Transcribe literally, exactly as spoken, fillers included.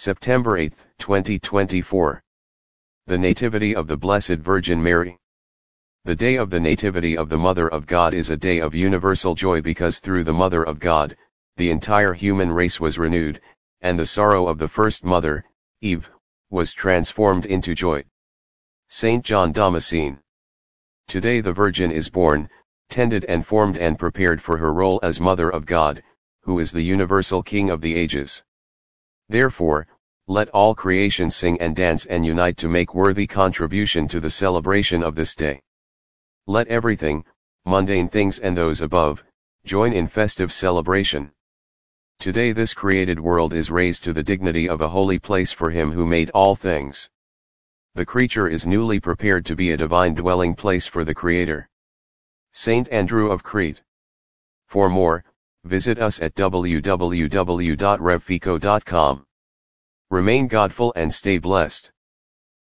September eighth, twenty twenty-four. The Nativity of the Blessed Virgin Mary. The day of the Nativity of the Mother of God is a day of universal joy because through the Mother of God, the entire human race was renewed, and the sorrow of the first mother, Eve, was transformed into joy. Saint John Damascene. Today the Virgin is born, tended and formed and prepared for her role as Mother of God, who is the universal King of the ages. Therefore, let all creation sing and dance and unite to make worthy contribution to the celebration of this day. Let everything, mundane things and those above, join in festive celebration. Today this created world is raised to the dignity of a holy place for Him who made all things. The creature is newly prepared to be a divine dwelling place for the Creator. Saint Andrew of Crete. For more, visit us at w w w dot revfico dot com. Remain godful and stay blessed.